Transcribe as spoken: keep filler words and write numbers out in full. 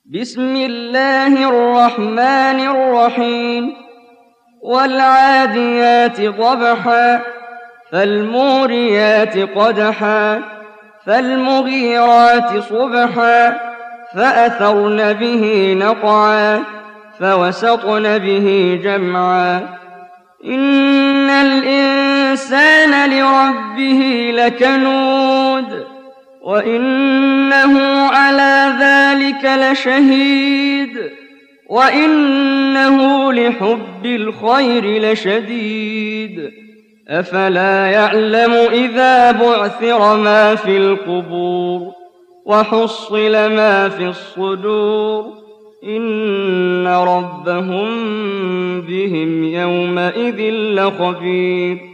بسم الله الرحمن الرحيم والعاديات ضبحا فالموريات قدحا فالمغيرات صبحا فأثرن به نقعا فوسطن به جمعا إن الإنسان لربه لكنود وإنه على ذلك لشهيد وإنه لحب الخير لشديد أفلا يعلم إذا بعثر ما في القبور وحصل ما في الصدور إن ربهم بهم يومئذ لخبير